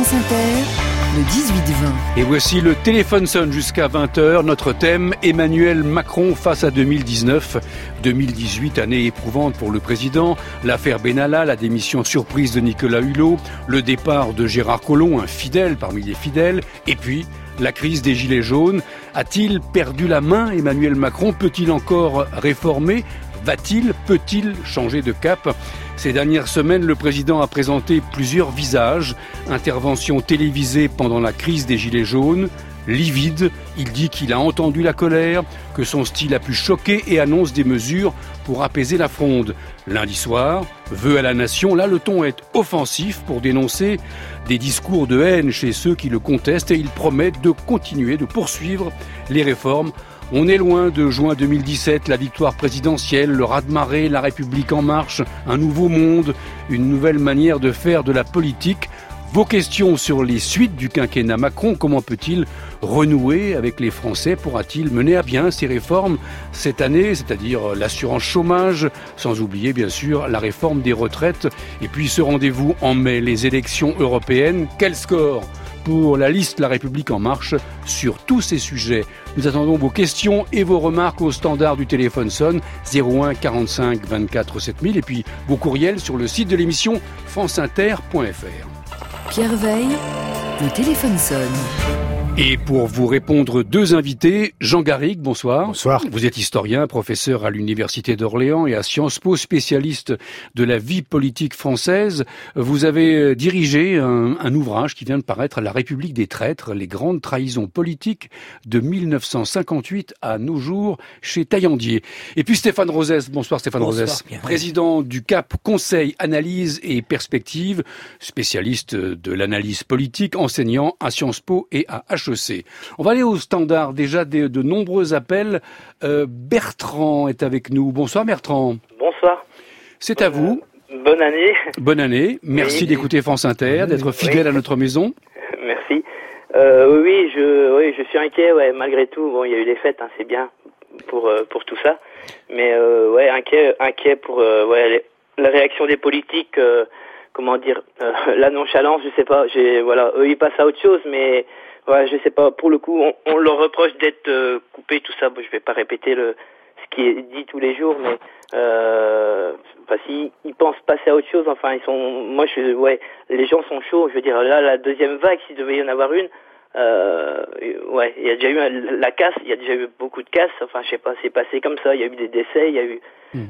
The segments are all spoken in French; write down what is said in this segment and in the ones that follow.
France Inter, le 18-20. Et voici le téléphone sonne jusqu'à 20h. Notre thème, Emmanuel Macron face à 2019. 2018, année éprouvante pour le président. L'affaire Benalla, la démission surprise de Nicolas Hulot, le départ de Gérard Collomb, un fidèle parmi les fidèles. Et puis, la crise des Gilets jaunes. A-t-il perdu la main, Emmanuel Macron? Peut-il encore réformer? Peut-il changer de cap? Ces dernières semaines, le président a présenté plusieurs visages. Intervention télévisée pendant la crise des Gilets jaunes. Livide, il dit qu'il a entendu la colère, que son style a pu choquer et annonce des mesures pour apaiser la fronde. Lundi soir, vœu à la nation, là le ton est offensif pour dénoncer des discours de haine chez ceux qui le contestent et il promet de continuer, de poursuivre les réformes. On est loin de juin 2017, la victoire présidentielle, le raz-de-marée, la République en marche, un nouveau monde, une nouvelle manière de faire de la politique. Vos questions sur les suites du quinquennat Macron, comment peut-il renouer avec les Français? Pourra-t-il mener à bien ces réformes cette année, c'est-à-dire l'assurance chômage, sans oublier bien sûr la réforme des retraites? Et puis ce rendez-vous en mai, les élections européennes, quel score pour la liste La République En Marche sur tous ces sujets? Nous attendons vos questions et vos remarques au standard du téléphone sonne 01 45 24 7000 et puis vos courriels sur le site de l'émission franceinter.fr. Pierre Veille, le téléphone sonne. Et pour vous répondre, deux invités. Jean Garrigue, bonsoir. Bonsoir. Vous êtes historien, professeur à l'Université d'Orléans et à Sciences Po, spécialiste de la vie politique française. Vous avez dirigé un ouvrage qui vient de paraître, La République des traîtres, les grandes trahisons politiques de 1958 à nos jours, chez Taillandier. Et puis Stéphane Rosès. Bonsoir Stéphane Rosès. Président du CAP, Conseil, Analyse et Perspective, spécialiste de l'analyse politique, enseignant à Sciences Po et à HEC. On va aller au standard, déjà de nombreux appels. Bertrand est avec nous. Bonsoir Bertrand. Bonsoir. C'est à vous. Bonne année. Bonne année. Merci d'écouter France Inter, d'être fidèle à notre maison. Merci. Oui, je suis inquiet, malgré tout. Bon, il y a eu les fêtes, c'est bien pour tout ça. Mais inquiet pour la réaction des politiques, la nonchalance, je sais pas. Eux ils passent à autre chose, mais je sais pas, pour le coup, on leur reproche d'être coupés, tout ça. Bon, je vais pas répéter ce qui est dit tous les jours, mais s'ils pensent passer à autre chose, les gens sont chauds. Je veux dire, là, la deuxième vague, s'il devait y en avoir une, il y a déjà eu la casse, il y a déjà eu beaucoup de casses. Enfin, je sais pas, c'est passé comme ça. Il y a eu des décès, il y a eu.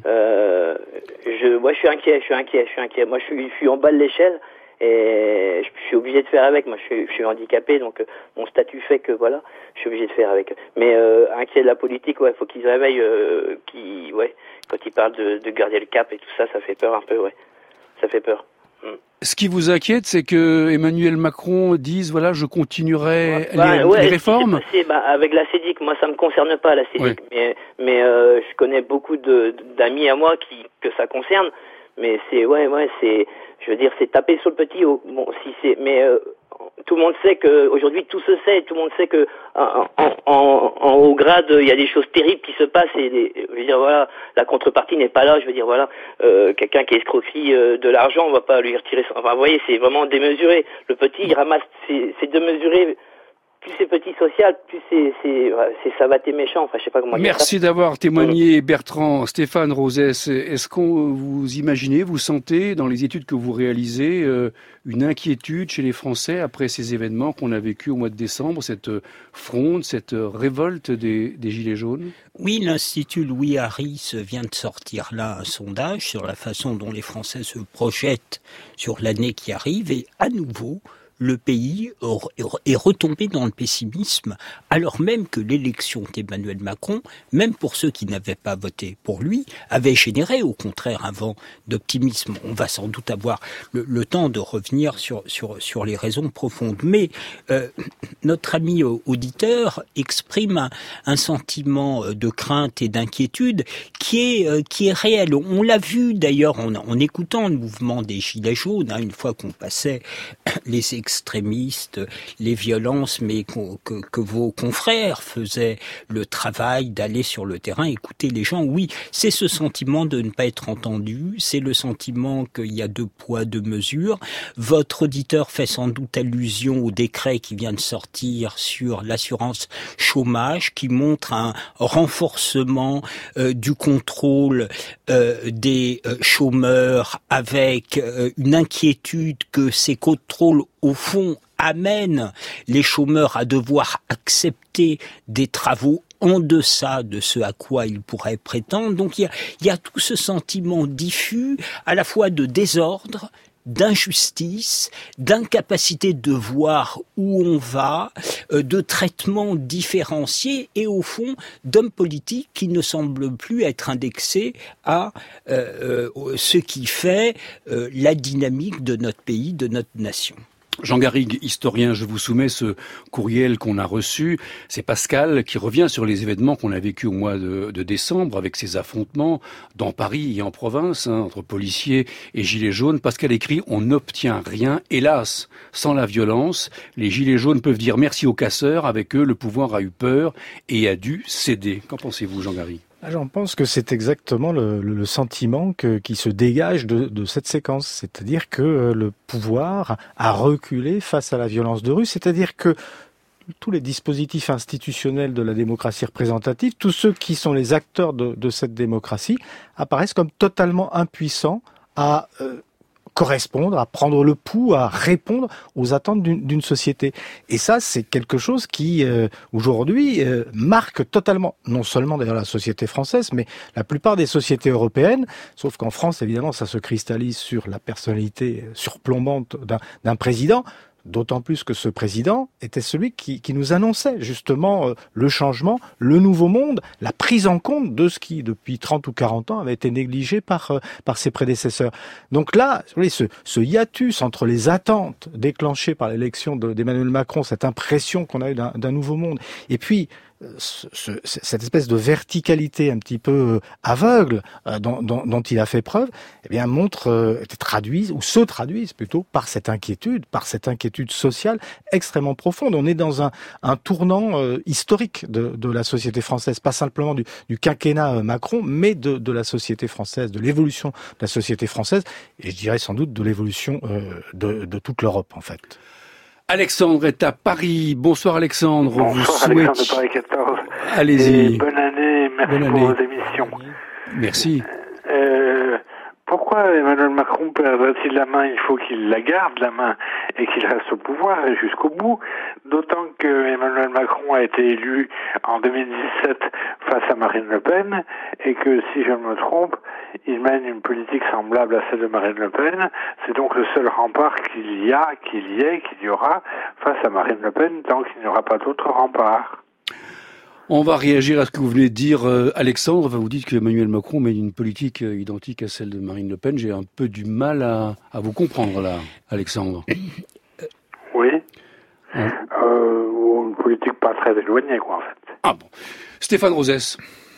Je suis inquiet. Moi, je suis en bas de l'échelle. Et je suis obligé de faire avec. Moi, je suis handicapé, donc mon statut fait que je suis obligé de faire avec. Mais inquiet de la politique, faut qu'ils se réveillent. Quand ils parlent de garder le cap et tout ça, ça fait peur un peu, ça fait peur. Ce qui vous inquiète, c'est que Emmanuel Macron dise je continuerai les réformes. Si avec la CEDIC, moi ça me concerne pas la CEDIC, mais je connais beaucoup d'amis à moi que ça concerne. Mais c'est je veux dire, c'est taper sur le petit haut. Bon, tout le monde sait que aujourd'hui tout se sait, tout le monde sait que en haut grade il y a des choses terribles qui se passent et je veux dire la contrepartie n'est pas là. Je veux dire quelqu'un qui escroquerie de l'argent, on va pas lui retirer. Enfin, vous voyez, c'est vraiment démesuré. Le petit il ramasse, c'est démesuré. Plus c'est petit social, plus c'est savaté méchant. Enfin, je sais pas comment dire ça. Merci d'avoir témoigné, Bertrand. Stéphane Rosès, est-ce qu'on vous imaginez, vous sentez dans les études que vous réalisez une inquiétude chez les Français après ces événements qu'on a vécu au mois de décembre, cette fronde, cette révolte des Gilets jaunes? Oui, l'Institut Louis Harris vient de sortir là un sondage sur la façon dont les Français se projettent sur l'année qui arrive et à nouveau, le pays est retombé dans le pessimisme, alors même que l'élection d'Emmanuel Macron, même pour ceux qui n'avaient pas voté pour lui, avait généré au contraire un vent d'optimisme. On va sans doute avoir le temps de revenir sur les raisons profondes. Mais notre ami auditeur exprime un sentiment de crainte et d'inquiétude qui est réel. On l'a vu d'ailleurs en écoutant le mouvement des Gilets jaunes, une fois qu'on passait les extrémistes, les violences, mais que vos confrères faisaient le travail d'aller sur le terrain, écouter les gens. Oui, c'est ce sentiment de ne pas être entendu, c'est le sentiment qu'il y a 2 poids, 2 mesures. Votre auditeur fait sans doute allusion au décret qui vient de sortir sur l'assurance chômage, qui montre un renforcement du contrôle des chômeurs, avec une inquiétude que ces contrôles, au fond, amènent les chômeurs à devoir accepter des travaux en deçà de ce à quoi ils pourraient prétendre. Donc il y a tout ce sentiment diffus, à la fois de désordre, d'injustice, d'incapacité de voir où on va, de traitement différencié et au fond d'hommes politiques qui ne semblent plus être indexés à ce qui fait la dynamique de notre pays, de notre nation. Jean Garrigue, historien, je vous soumets ce courriel qu'on a reçu. C'est Pascal qui revient sur les événements qu'on a vécus au mois de décembre avec ces affrontements dans Paris et en province, entre policiers et gilets jaunes. Pascal écrit « On n'obtient rien, hélas, sans la violence. Les gilets jaunes peuvent dire merci aux casseurs. Avec eux, le pouvoir a eu peur et a dû céder. » Qu'en pensez-vous, Jean Garrigue ? J'en pense que c'est exactement le sentiment qui se dégage de cette séquence. C'est-à-dire que le pouvoir a reculé face à la violence de rue. C'est-à-dire que tous les dispositifs institutionnels de la démocratie représentative, tous ceux qui sont les acteurs de cette démocratie, apparaissent comme totalement impuissants à correspondre, à prendre le pouls, à répondre aux attentes d'une société. Et ça, c'est quelque chose qui, aujourd'hui, marque totalement, non seulement d'ailleurs la société française, mais la plupart des sociétés européennes, sauf qu'en France, évidemment, ça se cristallise sur la personnalité surplombante d'un président, d'autant plus que ce président était celui qui nous annonçait justement le changement, le nouveau monde, la prise en compte de ce qui, depuis 30 ou 40 ans, avait été négligé par ses prédécesseurs. Donc là, vous voyez, ce hiatus entre les attentes déclenchées par l'élection d'Emmanuel Macron, cette impression qu'on a eu d'un nouveau monde, et puis cette espèce de verticalité un petit peu aveugle dont il a fait preuve, eh bien se traduisent plutôt par cette inquiétude sociale extrêmement profonde. On est dans un tournant historique de la société française, pas simplement du quinquennat Macron, mais de la société française, de l'évolution de la société française, et je dirais sans doute de l'évolution de toute l'Europe en fait. Alexandre est à Paris. Bonsoir Alexandre. Bonsoir Alexandre de Paris 14. Allez-y. Et bonne année, merci pour vos émissions. Merci. Pourquoi Emmanuel Macron perdrait-il la main ? Il faut qu'il la garde, la main, et qu'il reste au pouvoir et jusqu'au bout. D'autant que Emmanuel Macron a été élu en 2017 face à Marine Le Pen, et que, si je ne me trompe, il mène une politique semblable à celle de Marine Le Pen. C'est donc le seul rempart qu'il y aura face à Marine Le Pen, tant qu'il n'y aura pas d'autres remparts. On va réagir à ce que vous venez de dire, Alexandre. Vous dites que Emmanuel Macron mène une politique identique à celle de Marine Le Pen. J'ai un peu du mal à vous comprendre là, Alexandre. Oui. Une politique pas très éloignée, quoi, en fait. Ah bon. Stéphane Rosès.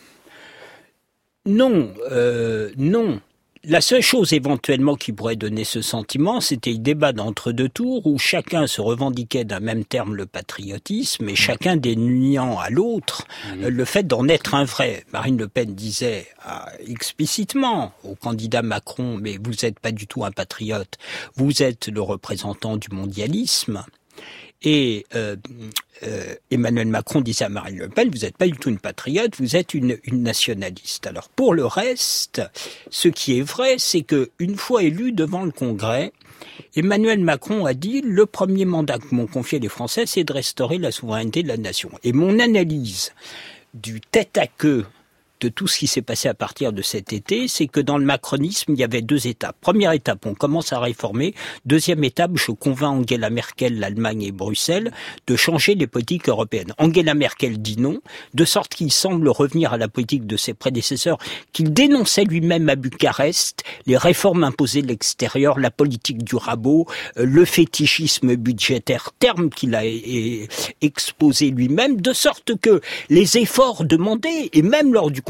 Non. La seule chose éventuellement qui pourrait donner ce sentiment, c'était le débat d'entre-deux tours où chacun se revendiquait d'un même terme, le patriotisme, et chacun déniant à l'autre le fait d'en être un vrai. Marine Le Pen disait explicitement au candidat Macron, mais vous n'êtes pas du tout un patriote, vous êtes le représentant du mondialisme. Et Emmanuel Macron disait à Marine Le Pen, vous n'êtes pas du tout une patriote, vous êtes une nationaliste. Alors pour le reste, ce qui est vrai, c'est que une fois élu devant le Congrès, Emmanuel Macron a dit, le premier mandat que m'ont confié les Français, c'est de restaurer la souveraineté de la nation. Et mon analyse du tête-à-queue de tout ce qui s'est passé à partir de cet été, c'est que dans le macronisme, il y avait 2 étapes. Première étape, on commence à réformer. Deuxième étape, je convainc Angela Merkel, l'Allemagne et Bruxelles de changer les politiques européennes. Angela Merkel dit non, de sorte qu'il semble revenir à la politique de ses prédécesseurs, qu'il dénonçait lui-même à Bucarest, les réformes imposées de l'extérieur, la politique du rabot, le fétichisme budgétaire, terme qu'il a exposé lui-même, de sorte que les efforts demandés, et même lors du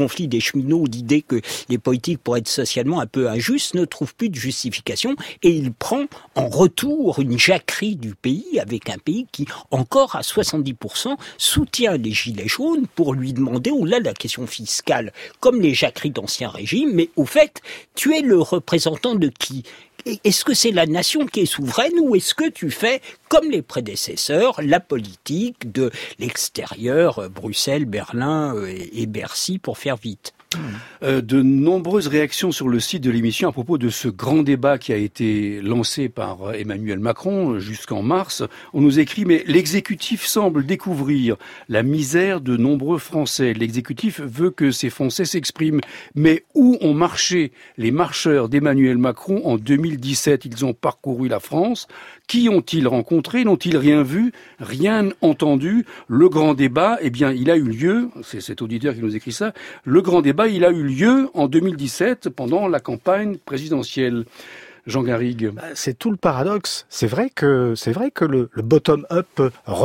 conflit des cheminots, l'idée que les politiques pourraient être socialement un peu injustes, ne trouve plus de justification, et il prend en retour une jacquerie du pays, avec un pays qui, encore à 70%, soutient les gilets jaunes pour lui demander, au-delà de la question fiscale, comme les jacqueries d'Ancien Régime, mais au fait, tu es le représentant de qui ? Est-ce que c'est la nation qui est souveraine ou est-ce que tu fais, comme les prédécesseurs, la politique de l'extérieur, Bruxelles, Berlin et Bercy, pour faire vite ? De nombreuses réactions sur le site de l'émission à propos de ce grand débat qui a été lancé par Emmanuel Macron jusqu'en mars. On nous écrit, mais l'exécutif semble découvrir la misère de nombreux Français. L'exécutif veut que ces Français s'expriment. Mais où ont marché les marcheurs d'Emmanuel Macron en 2017 ? Ils ont parcouru la France. Qui ont-ils rencontré ? N'ont-ils rien vu ? Rien entendu ? Le grand débat, eh bien, il a eu lieu, c'est cet auditeur qui nous écrit ça, le grand débat, il a eu lieu en 2017 pendant la campagne présidentielle. Jean Garrigue. C'est tout le paradoxe. C'est vrai que le bottom-up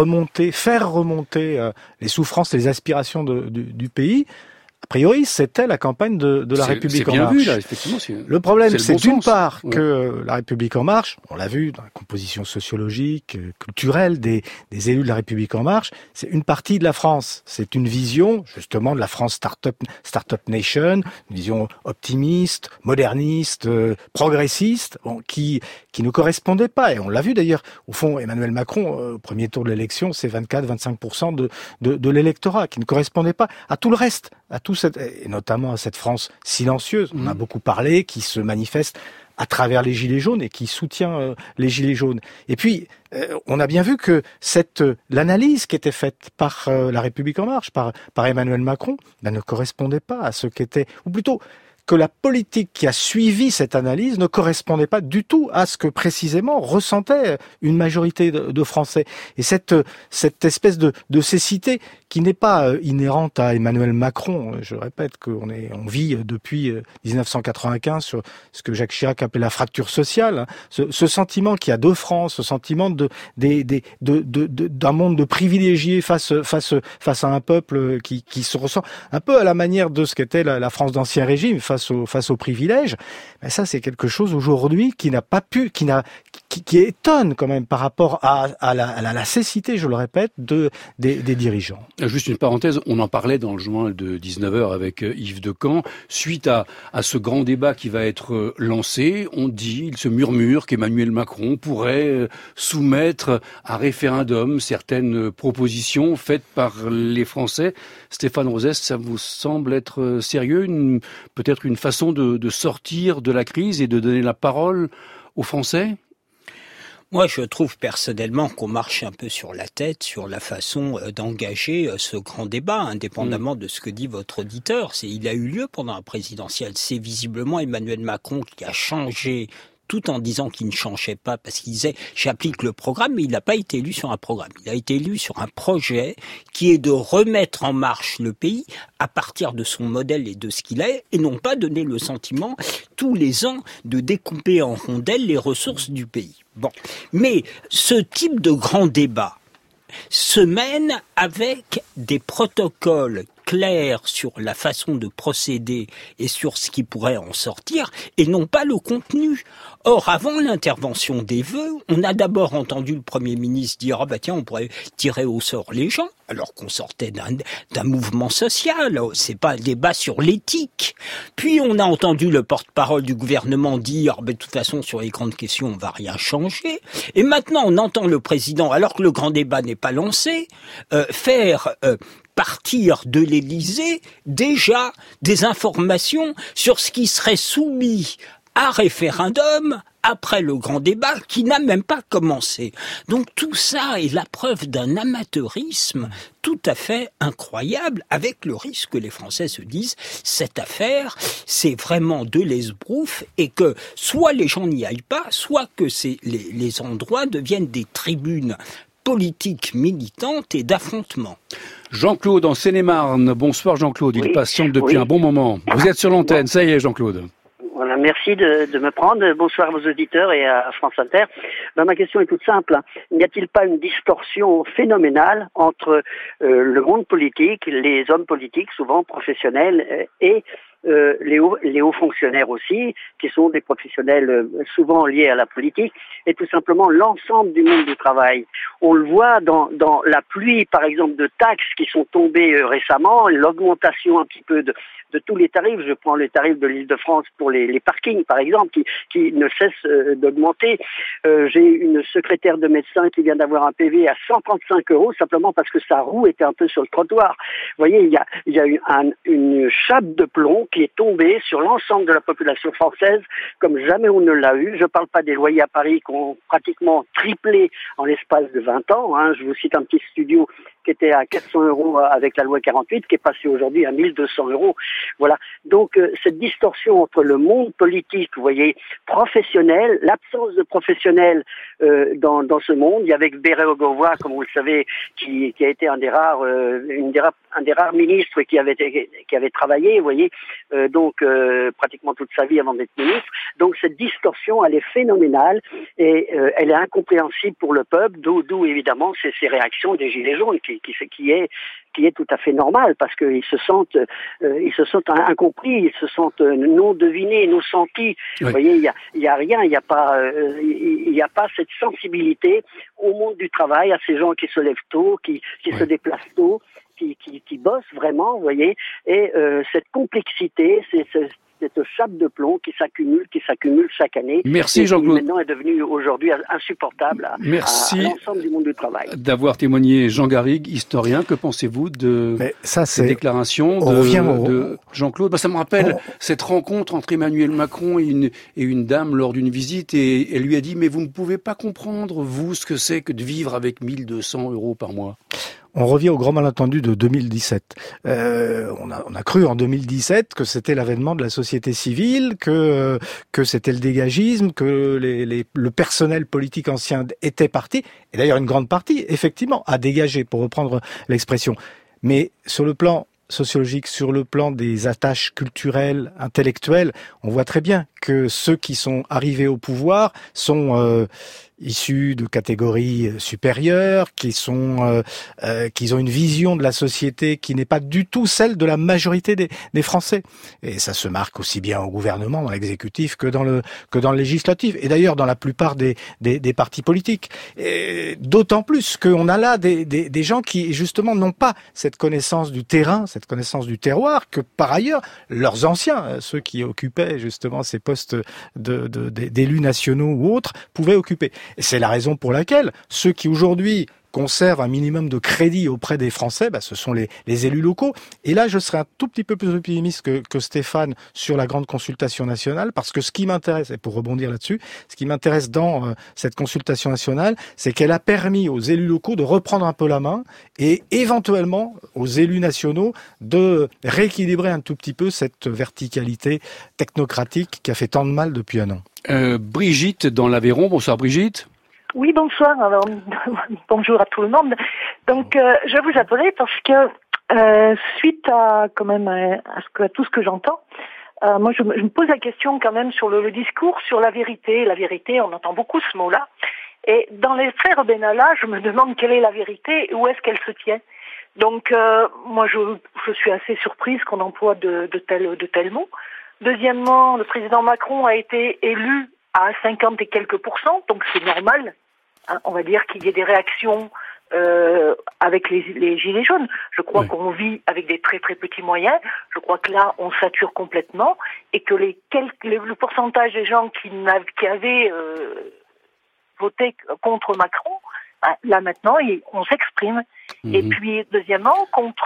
faire remonter les souffrances et les aspirations du pays, a priori, c'était la campagne de la République en marche. C'est bien vu, là, effectivement. Le problème, c'est d'une part que la République en marche, on l'a vu dans la composition sociologique, culturelle des élus de la République en marche, c'est une partie de la France. C'est une vision, justement, de la France start-up nation, une vision optimiste, moderniste, progressiste, qui ne correspondait pas. Et on l'a vu d'ailleurs. Au fond, Emmanuel Macron, au premier tour de l'élection, c'est 24-25% de l'électorat, qui ne correspondait pas à tout le reste, et notamment à cette France silencieuse. On a beaucoup parlé, qui se manifeste à travers les Gilets jaunes et qui soutient les Gilets jaunes. Et puis, on a bien vu que l'analyse qui était faite par la République en marche, par Emmanuel Macron, ne correspondait pas à ce qu'était, ou plutôt que la politique qui a suivi cette analyse ne correspondait pas du tout à ce que précisément ressentait une majorité de Français. Et cette espèce de cécité qui n'est pas inhérente à Emmanuel Macron, je répète qu'on vit depuis 1995 sur ce que Jacques Chirac appelait la fracture sociale, ce sentiment qu'il y a deux France, ce sentiment d'un monde de privilégiés face à un peuple qui se ressent un peu à la manière de ce qu'était la France d'Ancien Régime face aux privilèges. Mais ça, c'est quelque chose aujourd'hui qui étonne quand même par rapport à la cécité, je le répète, des dirigeants. Juste une parenthèse, on en parlait dans le journal de 19h avec Yves Decamp. Suite à ce grand débat qui va être lancé, il se murmure qu'Emmanuel Macron pourrait soumettre à référendum certaines propositions faites par les Français. Stéphane Rosest, ça vous semble être sérieux, peut-être une façon de sortir de la crise et de donner la parole aux Français ? Moi, je trouve personnellement qu'on marche un peu sur la tête sur la façon d'engager ce grand débat, indépendamment de ce que dit votre auditeur. Il a eu lieu pendant la présidentielle. C'est visiblement Emmanuel Macron qui a changé, tout en disant qu'il ne changeait pas, parce qu'il disait « j'applique le programme », mais il n'a pas été élu sur un programme. Il a été élu sur un projet qui est de remettre en marche le pays à partir de son modèle et de ce qu'il est, et non pas donner le sentiment, tous les ans, de découper en rondelles les ressources du pays. Bon. Mais ce type de grand débat se mène avec des protocoles clairs sur la façon de procéder et sur ce qui pourrait en sortir, et non pas le contenu. Or, avant l'intervention des vœux, on a d'abord entendu le Premier ministre dire « Ah bah tiens, on pourrait tirer au sort les gens », alors qu'on sortait d'un mouvement social, c'est pas un débat sur l'éthique. Puis on a entendu le porte-parole du gouvernement dire « De toute façon, sur les grandes questions, on va rien changer ». Et maintenant, on entend le président, alors que le grand débat n'est pas lancé, faire partir de l'Élysée déjà des informations sur ce qui serait soumis à référendum après le grand débat qui n'a même pas commencé. Donc tout ça est la preuve d'un amateurisme tout à fait incroyable, avec le risque que les Français se disent cette affaire, c'est vraiment de l'esbrouffe, et que soit les gens n'y aillent pas, soit que les endroits deviennent des tribunes politiques militantes et d'affrontements. Jean-Claude en Seine-et-Marne. Bonsoir Jean-Claude, il patiente depuis un bon moment. Vous êtes sur l'antenne, ça y est Jean-Claude. Voilà, merci de me prendre. Bonsoir aux auditeurs et à France Inter. Ma question est toute simple. N'y a-t-il pas une distorsion phénoménale entre le monde politique, les hommes politiques, souvent professionnels, et les hauts fonctionnaires aussi, qui sont des professionnels souvent liés à la politique, et tout simplement l'ensemble du monde du travail. On le voit dans la pluie, par exemple, de taxes qui sont tombées récemment, l'augmentation un petit peu de tous les tarifs. Je prends les tarifs de l'Île-de-France pour les parkings, par exemple, qui ne cessent d'augmenter. J'ai une secrétaire de médecin qui vient d'avoir un PV à 135 € simplement parce que sa roue était un peu sur le trottoir. Vous voyez, il y a eu une chape de plomb qui est tombée sur l'ensemble de la population française comme jamais on ne l'a eu. Je ne parle pas des loyers à Paris qui ont pratiquement triplé en l'espace de 20 ans. Je vous cite un petit studio qui était à 400 € avec la loi 48, qui est passé aujourd'hui à 1200 €. Voilà. Donc, cette distorsion entre le monde politique, vous voyez, professionnel, l'absence de professionnels dans ce monde. Il y avait Bérégovoy, comme vous le savez, qui a été un des rares ministres qui avait travaillé, vous voyez, pratiquement toute sa vie avant d'être ministre. Donc, cette distorsion, elle est phénoménale et elle est incompréhensible pour le peuple, d'où évidemment ces réactions des Gilets jaunes qui est tout à fait normal parce qu'ils se sentent incompris, ils se sentent non devinés, non sentis. Oui. Vous voyez, il y a rien, il y a pas cette sensibilité au monde du travail, à ces gens qui se lèvent tôt, qui se déplacent tôt, qui bossent vraiment, vous voyez, et cette complexité, cette chape de plomb qui s'accumule chaque année. Merci Jean-Claude. Qui maintenant est devenue aujourd'hui insupportable à l'ensemble du monde du travail. D'avoir témoigné. Jean Garrigue, historien, que pensez-vous de ces déclarations de Jean-Claude? Ça me rappelle cette rencontre entre Emmanuel Macron et une dame lors d'une visite, et elle lui a dit: mais vous ne pouvez pas comprendre, vous, ce que c'est que de vivre avec 1200 € par mois. On revient au grand malentendu de 2017. On a cru en 2017 que c'était l'avènement de la société civile, que c'était le dégagisme, que le personnel politique ancien était parti. Et d'ailleurs, une grande partie, effectivement, a dégagé, pour reprendre l'expression. Mais sur le plan sociologique, sur le plan des attaches culturelles, intellectuelles, on voit très bien que ceux qui sont arrivés au pouvoir sont issus de catégories supérieures, qui ont une vision de la société qui n'est pas du tout celle de la majorité des Français. Et ça se marque aussi bien au gouvernement, dans l'exécutif, que dans le législatif. Et d'ailleurs, dans la plupart des partis politiques. Et d'autant plus qu'on a là des gens qui, justement, n'ont pas cette connaissance du terrain, cette connaissance du terroir, que par ailleurs, leurs anciens, ceux qui occupaient justement ces postes d'élus nationaux ou autres, pouvaient occuper. Et c'est la raison pour laquelle ceux qui aujourd'hui conservent un minimum de crédit auprès des Français, ce sont les élus locaux. Et là, je serais un tout petit peu plus optimiste que Stéphane sur la grande consultation nationale, parce que ce qui m'intéresse, et pour rebondir là-dessus, ce qui m'intéresse dans cette consultation nationale, c'est qu'elle a permis aux élus locaux de reprendre un peu la main et éventuellement aux élus nationaux de rééquilibrer un tout petit peu cette verticalité technocratique qui a fait tant de mal depuis un an. Brigitte dans l'Aveyron. Bonsoir Brigitte. Oui, bonsoir. Alors, bonjour à tout le monde. Donc, je vous appelais parce que suite à quand même à tout ce que j'entends, moi je me pose la question quand même sur le discours sur la vérité. La vérité, on entend beaucoup ce mot-là. Et dans les frères Benalla, je me demande quelle est la vérité et où est-ce qu'elle se tient. Donc, moi je suis assez surprise qu'on emploie de tels mots. Deuxièmement, le président Macron a été élu à 50 et quelques %, donc c'est normal, on va dire qu'il y ait des réactions avec les gilets jaunes. Je crois qu'on vit avec des très très petits moyens. Je crois que là, on sature complètement et que le pourcentage des gens qui avaient voté contre Macron, là maintenant, on s'exprime. Et puis troisièmement,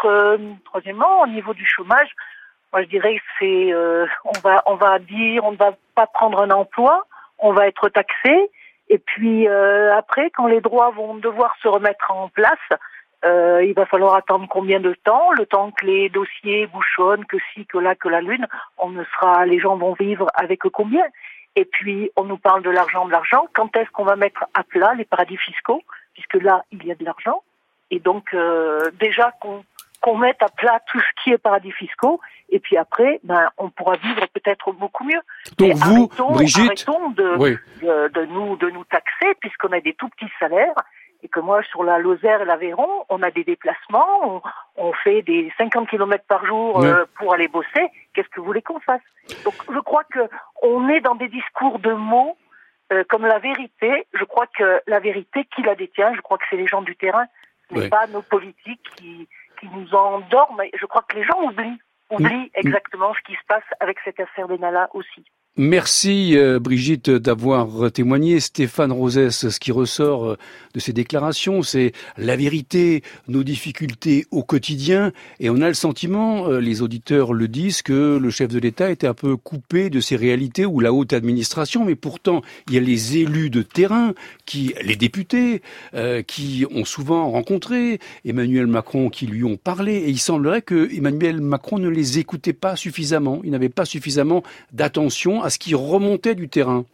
au niveau du chômage, moi je dirais que c'est, on va dire, on ne va pas prendre un emploi, on va être taxé. Et puis après, quand les droits vont devoir se remettre en place, il va falloir attendre combien de temps? Le temps que les dossiers bouchonnent, que ci, que là, que la lune, les gens vont vivre avec combien? Et puis on nous parle de l'argent. Quand est-ce qu'on va mettre à plat les paradis fiscaux? Puisque là, il y a de l'argent. Et donc déjà qu'on qu'on mette à plat tout ce qui est paradis fiscaux, et puis après, on pourra vivre peut-être beaucoup mieux. Donc mais vous, Brigitte, arrêtons de nous taxer, puisqu'on a des tout petits salaires, et que moi, sur la Lozère et l'Aveyron, on a des déplacements, on fait des 50 km par jour pour aller bosser. Qu'est-ce que vous voulez qu'on fasse? Donc, je crois que on est dans des discours de mots comme la vérité. Je crois que la vérité, qui la détient? Je crois que c'est les gens du terrain, ce n'est pas nos politiques qui nous endorment. Je crois que les gens oublient exactement ce qui se passe avec cette affaire Benalla aussi. Merci Brigitte d'avoir témoigné. Stéphane Rosès, ce qui ressort de ces déclarations, c'est la vérité, nos difficultés au quotidien, et on a le sentiment, les auditeurs le disent, que le chef de l'État était un peu coupé de ces réalités, ou la haute administration, mais pourtant il y a les élus de terrain, les députés, qui ont souvent rencontré Emmanuel Macron, qui lui ont parlé, et il semblerait que Emmanuel Macron ne les écoutait pas suffisamment, il n'avait pas suffisamment d'attention à ce qui remontait du terrain.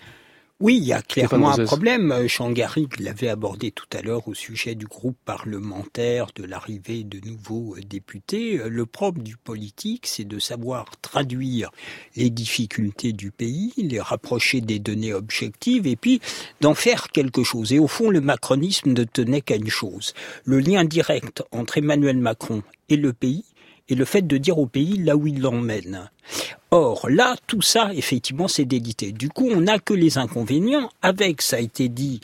Oui, il y a clairement un problème. Jean Garrigue l'avait abordé tout à l'heure au sujet du groupe parlementaire, de l'arrivée de nouveaux députés. Le propre du politique, c'est de savoir traduire les difficultés du pays, les rapprocher des données objectives et puis d'en faire quelque chose. Et au fond, le macronisme ne tenait qu'à une chose. Le lien direct entre Emmanuel Macron et le pays, et le fait de dire au pays là où il l'emmène. Or, là, tout ça, effectivement, c'est délité. Du coup, on n'a que les inconvénients, avec, ça a été dit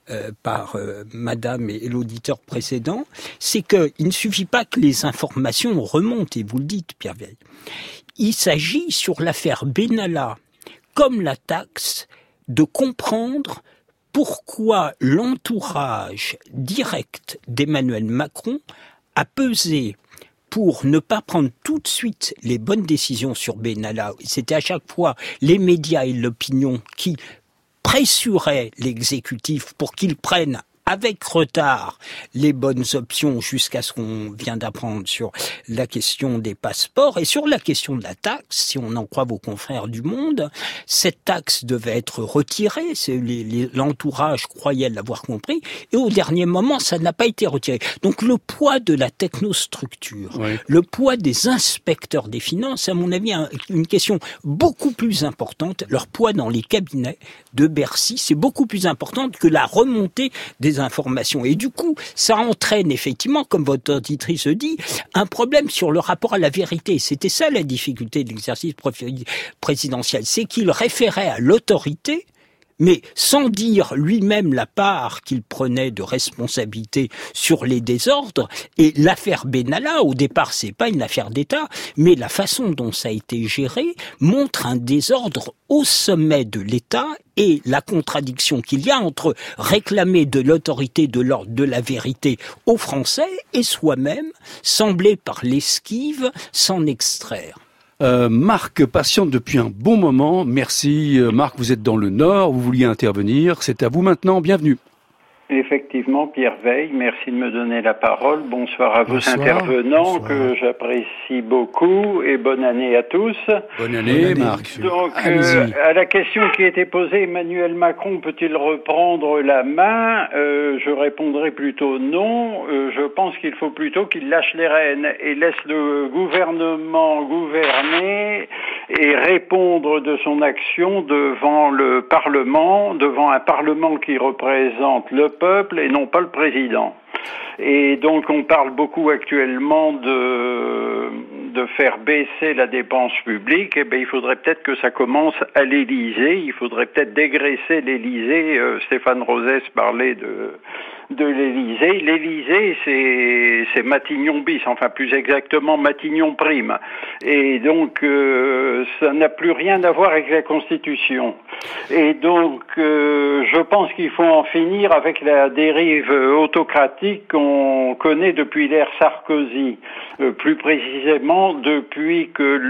par madame et l'auditeur précédent, c'est qu'il ne suffit pas que les informations remontent, et vous le dites, Pierre Veille. Il s'agit, sur l'affaire Benalla, comme la taxe, de comprendre pourquoi l'entourage direct d'Emmanuel Macron a pesé pour ne pas prendre tout de suite les bonnes décisions sur Benalla. C'était à chaque fois les médias et l'opinion qui pressuraient l'exécutif pour qu'il prenne avec retard les bonnes options jusqu'à ce qu'on vient d'apprendre sur la question des passeports et sur la question de la taxe. Si on en croit vos confrères du Monde, cette taxe devait être retirée. L'entourage croyait l'avoir compris et au dernier moment, ça n'a pas été retiré. Donc le poids de la technostructure, le poids des inspecteurs des finances, à mon avis, une question beaucoup plus importante. Leur poids dans les cabinets de Bercy, c'est beaucoup plus important que la remontée des informations. Et du coup, ça entraîne effectivement, comme votre auditrice dit, un problème sur le rapport à la vérité. C'était ça la difficulté de l'exercice présidentiel. C'est qu'il référait à l'autorité, mais sans dire lui-même la part qu'il prenait de responsabilité sur les désordres. Et l'affaire Benalla, au départ, c'est pas une affaire d'État, mais la façon dont ça a été géré montre un désordre au sommet de l'État et la contradiction qu'il y a entre réclamer de l'autorité, de l'ordre, de la vérité aux Français et soi-même sembler par l'esquive s'en extraire. Marc patiente depuis un bon moment. Merci Marc, vous êtes dans le Nord, vous vouliez intervenir. C'est à vous maintenant, bienvenue. Effectivement, Pierre Veille, merci de me donner la parole. Bonsoir à vos intervenants que j'apprécie beaucoup et bonne année à tous. Bonne année, Marc. Donc, à la question qui a été posée, Emmanuel Macron peut-il reprendre la main? Je répondrai plutôt non. Je pense qu'il faut plutôt qu'il lâche les rênes et laisse le gouvernement gouverner et répondre de son action devant le Parlement, devant un Parlement qui représente le peuple et non pas le président. Et donc on parle beaucoup actuellement de faire baisser la dépense publique. Eh bien, il faudrait peut-être que ça commence à l'Élysée. Il faudrait peut-être dégraisser l'Élysée. Stéphane Rosès parlait de l'Élysée. L'Élysée, c'est Matignon bis, enfin plus exactement Matignon prime. Et donc ça n'a plus rien à voir avec la Constitution. Et donc je pense qu'il faut en finir avec la dérive autocratique qu'on connaît depuis l'ère Sarkozy, plus précisément depuis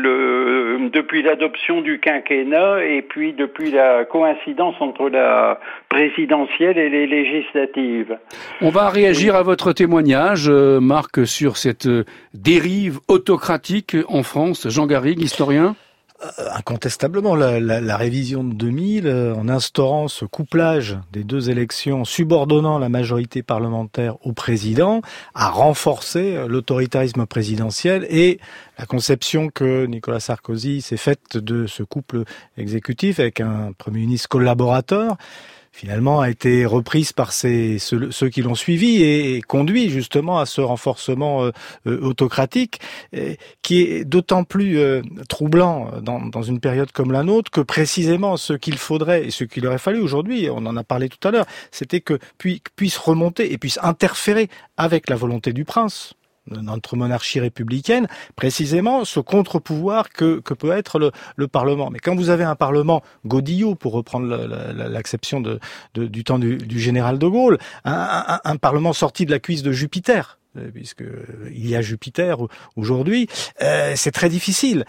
l'adoption du quinquennat et puis depuis la coïncidence entre la présidentielle et les législatives. On va réagir à votre témoignage, Marc, sur cette dérive autocratique en France. Jean Garrigue, historien. Incontestablement, la révision de 2000, en instaurant ce couplage des deux élections, en subordonnant la majorité parlementaire au président, a renforcé l'autoritarisme présidentiel et la conception que Nicolas Sarkozy s'est faite de ce couple exécutif avec un Premier ministre collaborateur, finalement a été reprise par ceux qui l'ont suivi et conduit justement à ce renforcement autocratique qui est d'autant plus troublant dans une période comme la nôtre que précisément ce qu'il faudrait et ce qu'il aurait fallu aujourd'hui, on en a parlé tout à l'heure, c'était que puisse remonter et puisse interférer avec la volonté du prince, notre monarchie républicaine, précisément ce contre-pouvoir que peut être le Parlement. Mais quand vous avez un Parlement godillot, pour reprendre l'acception du temps du général de Gaulle, un Parlement sorti de la cuisse de Jupiter, puisque il y a Jupiter aujourd'hui, c'est très difficile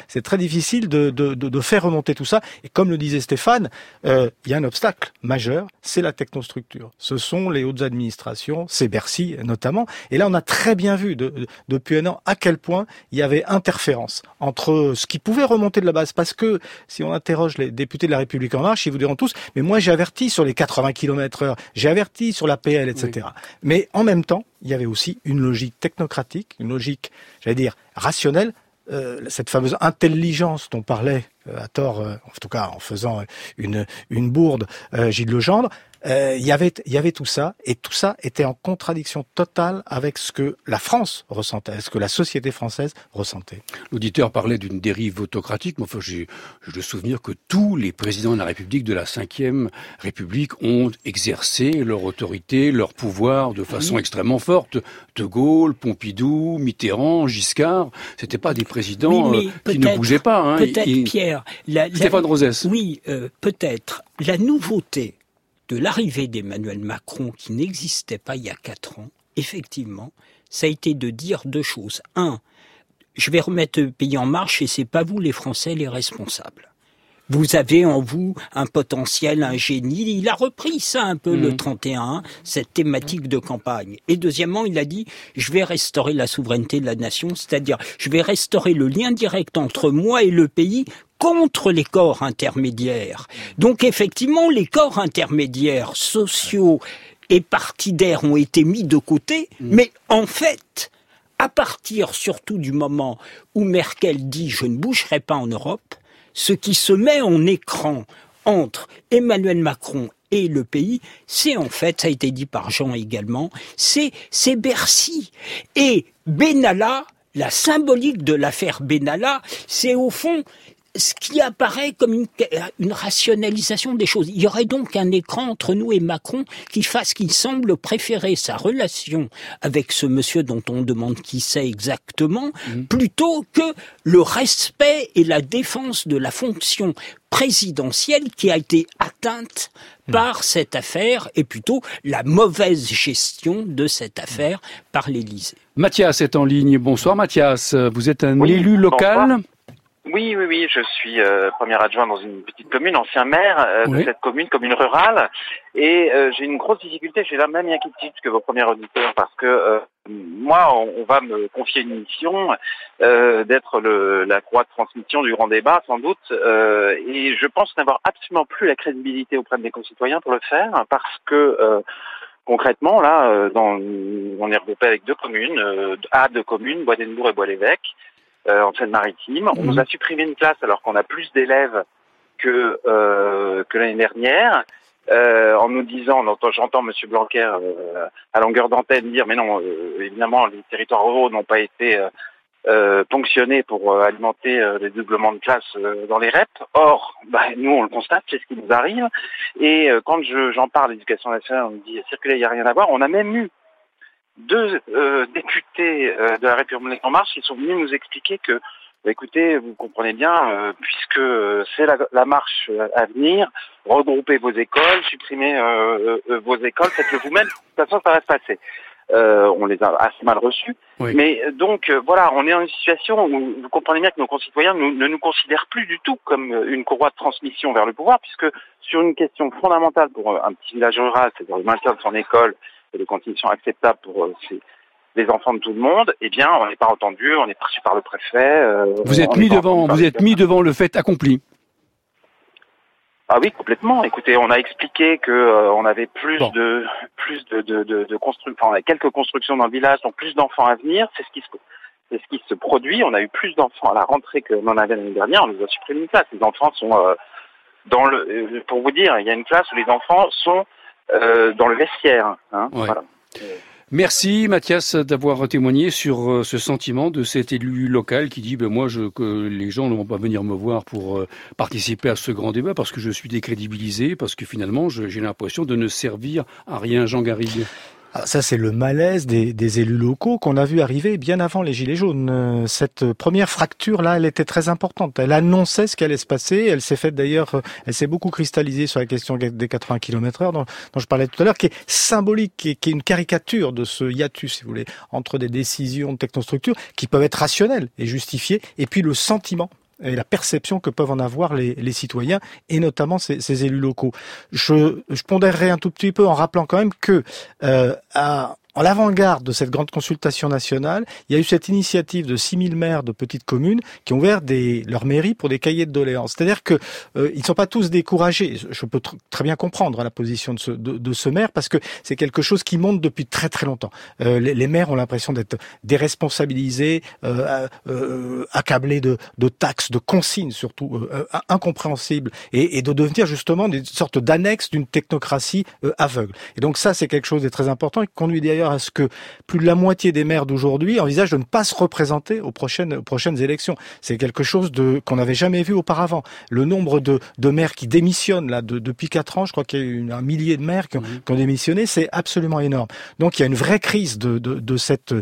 de faire remonter tout ça. Et comme le disait Stéphane, il y a un obstacle majeur, c'est la technostructure. Ce sont les hautes administrations, c'est Bercy notamment. Et là, on a très bien vu depuis un an à quel point il y avait interférence entre ce qui pouvait remonter de la base. Parce que si on interroge les députés de la République en marche, ils vous diront tous, mais moi j'ai averti sur les 80 km/h, j'ai averti sur la PL, etc. Oui. Mais en même temps, il y avait aussi une logique technocratique, une logique, j'allais dire, rationnelle, cette fameuse intelligence dont parlait à tort, en tout cas en faisant une bourde Gilles Legendre. Il y avait tout ça, et tout ça était en contradiction totale avec ce que la France ressentait, ce que la société française ressentait. L'auditeur parlait d'une dérive autocratique, mais enfin, j'ai le souvenir que tous les présidents de la République, de la Ve République, ont exercé leur autorité, leur pouvoir de façon extrêmement forte. De Gaulle, Pompidou, Mitterrand, Giscard, c'était pas des présidents qui ne bougeaient pas. Hein. Peut-être, Pierre. Stéphane Rosès. Oui, peut-être. La nouveauté de l'arrivée d'Emmanuel Macron, qui n'existait pas il y a 4 ans, effectivement, ça a été de dire 2 choses. 1, je vais remettre le pays en marche et c'est pas vous les Français les responsables. Vous avez en vous un potentiel, un génie. Il a repris ça un peu le 31, cette thématique de campagne. Et deuxièmement, il a dit, je vais restaurer la souveraineté de la nation, c'est-à-dire, je vais restaurer le lien direct entre moi et le pays contre les corps intermédiaires. Donc effectivement, les corps intermédiaires sociaux et partidaires ont été mis de côté, mais en fait, à partir surtout du moment où Merkel dit « je ne bougerai pas en Europe », ce qui se met en écran entre Emmanuel Macron et le pays, c'est en fait, ça a été dit par Jean également, c'est Bercy. Et Benalla, la symbolique de l'affaire Benalla, c'est au fond ce qui apparaît comme une rationalisation des choses. Il y aurait donc un écran entre nous et Macron qui semble préférer sa relation avec ce monsieur dont on demande qui c'est exactement, plutôt que le respect et la défense de la fonction présidentielle qui a été atteinte par cette affaire, et plutôt la mauvaise gestion de cette affaire par l'Élysée. Mathias est en ligne. Bonsoir Mathias, vous êtes un élu local ? Bonsoir. Oui, je suis premier adjoint dans une petite commune, ancien maire de cette commune rurale, et j'ai une grosse difficulté, j'ai la même inquiétude que vos premiers auditeurs, parce que moi, on va me confier une mission d'être la croix de transmission du grand débat, sans doute, et je pense n'avoir absolument plus la crédibilité auprès de mes concitoyens pour le faire, parce que concrètement, là, on est regroupé avec 2 communes, Bois-d'Enebourg et Bois-l'Évêque, en Seine-Maritime. On nous a supprimé une classe alors qu'on a plus d'élèves que l'année dernière, en nous disant, j'entends M. Blanquer à longueur d'antenne dire, mais non, évidemment, les territoires ruraux n'ont pas été ponctionnés pour alimenter les doublements de classes dans les REP. Or, nous, on le constate, c'est ce qui nous arrive. Et quand j'en parle à l'Éducation nationale, on me dit, circuler, il n'y a rien à voir. On a même eu 2 députés de la République en marche, ils sont venus nous expliquer que, écoutez, vous comprenez bien, puisque c'est la marche à venir, regroupez vos écoles, supprimez vos écoles, faites-le vous-même, de toute façon ça va se passer. On les a assez mal reçus, mais donc voilà, on est dans une situation où vous comprenez bien que nos concitoyens ne nous considèrent plus du tout comme une courroie de transmission vers le pouvoir, puisque sur une question fondamentale pour un petit village rural, c'est-à-dire le maintien de son école, et des conditions acceptables pour les enfants de tout le monde, eh bien, on n'est pas entendu, on est reçu par le préfet. Vous êtes mis devant le fait accompli. Ah oui, complètement. Écoutez, on a expliqué que on avait plus de constructions, enfin, on a quelques constructions dans le village, donc plus d'enfants à venir. C'est ce qui se produit. On a eu plus d'enfants à la rentrée que l'on avait l'année dernière. On les a supprimés une classe. Les enfants sont pour vous dire, il y a une classe où les enfants sont dans le vestiaire. Hein, ouais. Voilà. Merci Mathias d'avoir témoigné sur ce sentiment de cet élu local qui dit moi que les gens ne vont pas venir me voir pour participer à ce grand débat parce que je suis décrédibilisé, parce que finalement j'ai l'impression de ne servir à rien. Jean Garrigue. Ça, c'est le malaise des élus locaux qu'on a vu arriver bien avant les Gilets jaunes. Cette première fracture-là, elle était très importante. Elle annonçait ce qui allait se passer. Elle s'est faite d'ailleurs, elle s'est beaucoup cristallisée sur la question des 80 km/h dont je parlais tout à l'heure, qui est symbolique, qui est une caricature de ce hiatus, si vous voulez, entre des décisions de technostructure qui peuvent être rationnelles et justifiées, et puis le sentiment et la perception que peuvent en avoir les citoyens, et notamment ces élus locaux. Je pondérerai un tout petit peu en rappelant quand même que en l'avant-garde de cette grande consultation nationale, il y a eu cette initiative de 6000 maires de petites communes qui ont ouvert leur mairie pour des cahiers de doléances. C'est-à-dire que ils ne sont pas tous découragés. Je peux très bien comprendre la position de ce maire parce que c'est quelque chose qui monte depuis très très longtemps. Les maires ont l'impression d'être déresponsabilisés, accablés de taxes, de consignes surtout incompréhensibles, et de devenir justement des sortes d'annexes d'une technocratie aveugle. Et donc ça, c'est quelque chose de très important et qui conduit d'ailleurs à ce que plus de la moitié des maires d'aujourd'hui envisagent de ne pas se représenter aux prochaines élections. C'est quelque chose qu'on n'avait jamais vu auparavant. Le nombre de maires qui démissionnent là depuis 4 ans, je crois qu'il y a eu un millier de maires qui ont démissionné, c'est absolument énorme. Donc il y a une vraie crise de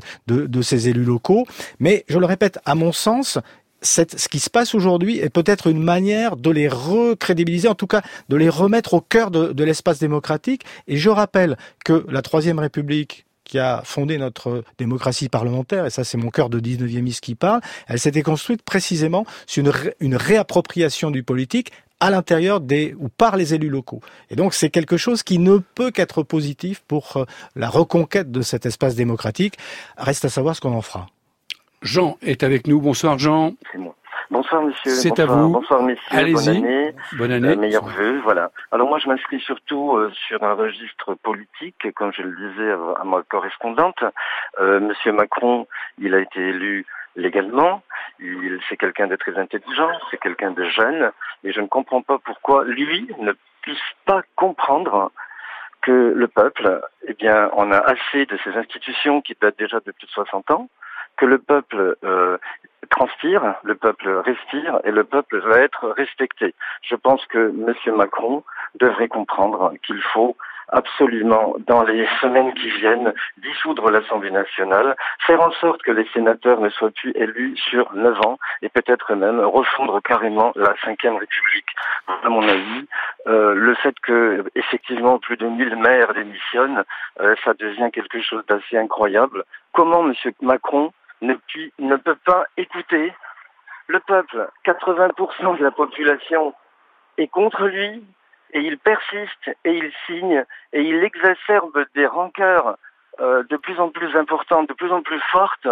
ces élus locaux. Mais je le répète, à mon sens, ce qui se passe aujourd'hui est peut-être une manière de les recrédibiliser, en tout cas de les remettre au cœur de l'espace démocratique. Et je rappelle que la Troisième République, qui a fondé notre démocratie parlementaire, et ça c'est mon cœur de 19e qui parle, elle s'était construite précisément sur une réappropriation du politique à l'intérieur ou par les élus locaux. Et donc c'est quelque chose qui ne peut qu'être positif pour la reconquête de cet espace démocratique. Reste à savoir ce qu'on en fera. Jean est avec nous. Bonsoir Jean. C'est moi. Bonsoir monsieur. C'est à vous. Bonsoir messieurs. Allez-y. Bonne année. Meilleurs vœux, voilà. Alors moi je m'inscris surtout sur un registre politique, comme je le disais à ma correspondante. Monsieur Macron, il a été élu légalement. C'est quelqu'un de très intelligent, c'est quelqu'un de jeune, et je ne comprends pas pourquoi lui ne puisse pas comprendre que le peuple, eh bien, on a assez de ces institutions qui datent déjà de plus de 60 ans, que le peuple transpire, le peuple respire et le peuple va être respecté. Je pense que M. Macron devrait comprendre qu'il faut absolument, dans les semaines qui viennent, dissoudre l'Assemblée nationale, faire en sorte que les sénateurs ne soient plus élus sur 9 ans et peut-être même refondre carrément la Ve République. À mon avis, le fait que, effectivement, plus de 1000 maires démissionnent, ça devient quelque chose d'assez incroyable. Comment M. Macron ne peut pas écouter le peuple? 80% de la population est contre lui, et il persiste, et il signe, et il exacerbe des rancœurs de plus en plus importantes, de plus en plus fortes.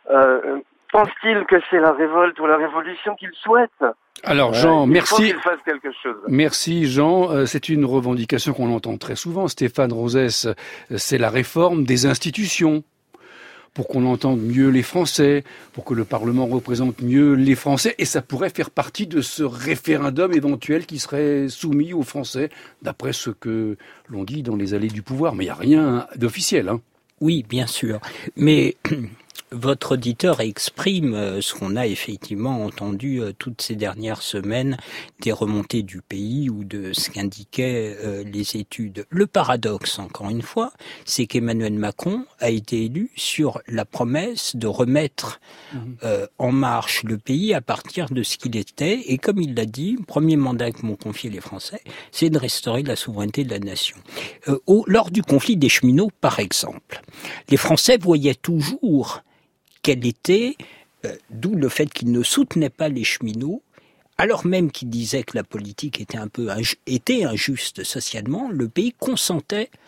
Pense-t-il que c'est la révolte ou la révolution qu'il souhaite? Alors Jean, merci. Il faut qu'il fasse quelque chose. Merci Jean. C'est une revendication qu'on entend très souvent. Stéphane Rosès, c'est la réforme des institutions, pour qu'on entende mieux les Français, pour que le Parlement représente mieux les Français, et ça pourrait faire partie de ce référendum éventuel qui serait soumis aux Français, d'après ce que l'on dit dans les allées du pouvoir. Mais il n'y a rien d'officiel, hein. Oui, bien sûr. Mais votre auditeur exprime ce qu'on a effectivement entendu toutes ces dernières semaines des remontées du pays ou de ce qu'indiquaient les études. Le paradoxe, encore une fois, c'est qu'Emmanuel Macron a été élu sur la promesse de remettre en marche le pays à partir de ce qu'il était. Et comme il l'a dit, le premier mandat que m'ont confié les Français, c'est de restaurer la souveraineté de la nation. Lors du conflit des cheminots, par exemple, les Français voyaient toujours quelle était, d'où le fait qu'il ne soutenait pas les cheminots, alors même qu'il disait que la politique était injuste socialement, le pays consentait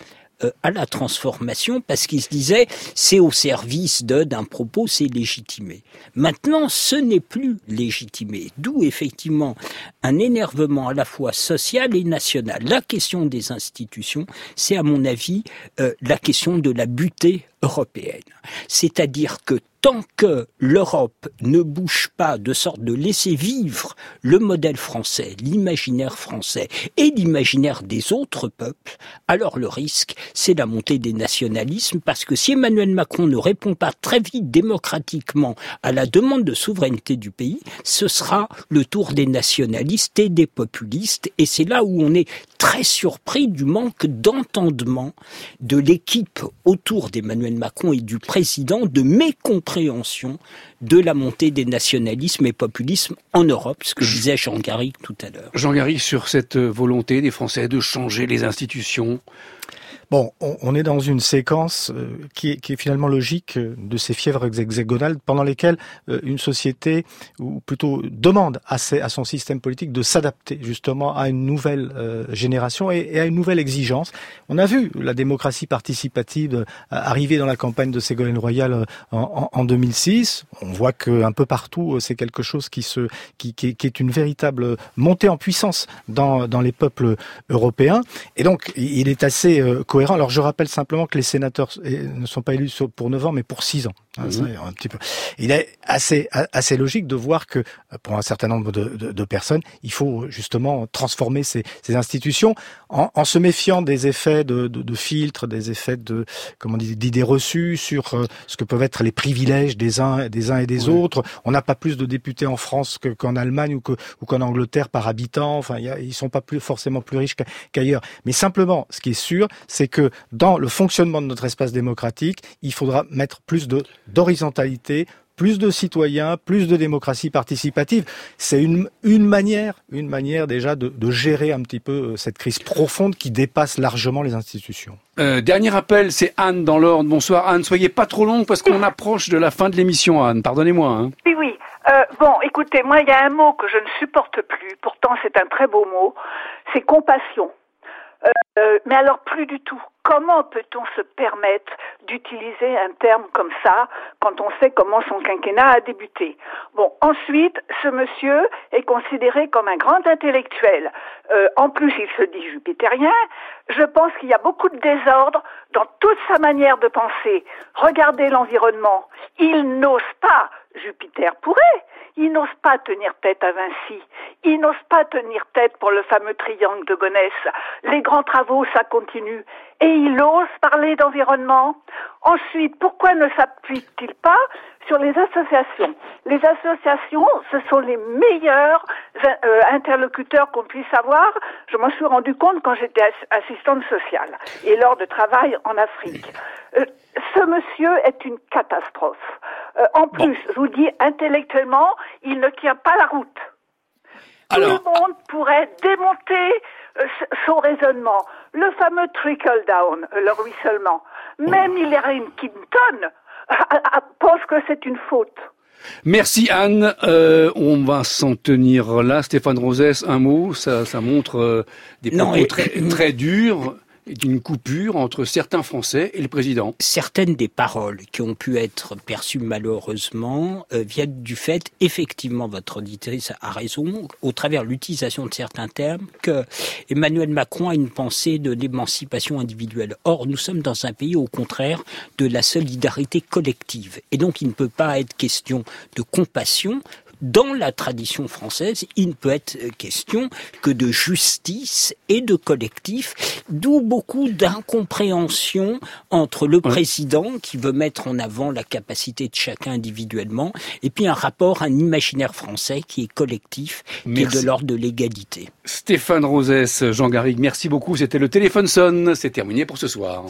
à la transformation parce qu'il se disait c'est au service d'un propos, c'est légitimé. Maintenant, ce n'est plus légitimé, d'où effectivement un énervement à la fois social et national. La question des institutions, c'est à mon avis la question de la butée européenne. C'est-à-dire que tant que l'Europe ne bouge pas de sorte de laisser vivre le modèle français, l'imaginaire français et l'imaginaire des autres peuples, alors le risque, c'est la montée des nationalismes, parce que si Emmanuel Macron ne répond pas très vite démocratiquement à la demande de souveraineté du pays, ce sera le tour des nationalistes et des populistes, et c'est là où on est très surpris du manque d'entendement de l'équipe autour d'Emmanuel Macron et du président, de mécompréhension de la montée des nationalismes et populismes en Europe, ce que disait Jean Garrigue tout à l'heure. Jean Garrigue, sur cette volonté des Français de changer les institutions. Bon, on est dans une séquence qui est finalement logique de ces fièvres hexagonales pendant lesquelles une société, ou plutôt demande à son système politique de s'adapter justement à une nouvelle génération et à une nouvelle exigence. On a vu la démocratie participative arriver dans la campagne de Ségolène Royal en 2006. On voit que un peu partout, c'est quelque chose qui est une véritable montée en puissance dans les peuples européens. Et donc, il est assez cohérent. Alors je rappelle simplement que les sénateurs ne sont pas élus pour 9 ans, mais pour 6 ans. Un petit peu. Il est assez logique de voir que pour un certain nombre de personnes, il faut justement transformer ces institutions en se méfiant des effets de filtres, des effets d'idées reçues sur ce que peuvent être les privilèges des uns et des autres. On n'a pas plus de députés en France qu'en Allemagne ou qu'en Angleterre par habitant. Enfin, ils sont pas forcément plus riches qu'ailleurs. Mais simplement, ce qui est sûr, c'est que dans le fonctionnement de notre espace démocratique, il faudra mettre plus d'horizontalité, plus de citoyens, plus de démocratie participative. C'est une manière déjà de gérer un petit peu cette crise profonde qui dépasse largement les institutions. Dernier appel, c'est Anne dans l'Orne. Bonsoir Anne, soyez pas trop longue parce qu'on approche de la fin de l'émission, Anne. Pardonnez-moi. Hein. Oui. Bon, écoutez, moi il y a un mot que je ne supporte plus, pourtant c'est un très beau mot, c'est compassion. Mais alors plus du tout. Comment peut-on se permettre d'utiliser un terme comme ça quand on sait comment son quinquennat a débuté? Bon, ensuite, ce monsieur est considéré comme un grand intellectuel. En plus, il se dit jupitérien. Je pense qu'il y a beaucoup de désordre dans toute sa manière de penser. Regardez l'environnement. Il n'ose pas. Jupiter pourrait. Il n'ose pas tenir tête à Vinci. Il n'ose pas tenir tête pour le fameux triangle de Gonesse. Les grands travaux, ça continue. Et il ose parler d'environnement. Ensuite, pourquoi ne s'appuie-t-il pas sur les associations? Les associations, ce sont les meilleurs interlocuteurs qu'on puisse avoir. Je m'en suis rendu compte quand j'étais assistante sociale et lors de travail en Afrique. Ce monsieur est une catastrophe. En plus, je vous dis, intellectuellement, il ne tient pas la route. Tout le monde pourrait démonter son raisonnement. Le fameux trickle-down, le ruissellement. Même Hillary Clinton pense que c'est une faute. Merci Anne. On va s'en tenir là. Stéphane Rosès, un mot. Ça montre des propos très durs. D'une coupure entre certains Français et le président. Certaines des paroles qui ont pu être perçues malheureusement viennent du fait, effectivement, votre auditrice a raison, au travers de l'utilisation de certains termes, que Emmanuel Macron a une pensée de l'émancipation individuelle. Or, nous sommes dans un pays, au contraire, de la solidarité collective. Et donc, il ne peut pas être question de compassion. Dans la tradition française, il ne peut être question que de justice et de collectif, d'où beaucoup d'incompréhension entre le président qui veut mettre en avant la capacité de chacun individuellement et puis un rapport, un imaginaire français qui est collectif, qui est de l'ordre de l'égalité. Stéphane Rosès, Jean Garrigue, merci beaucoup. C'était le téléphone sonne. C'est terminé pour ce soir.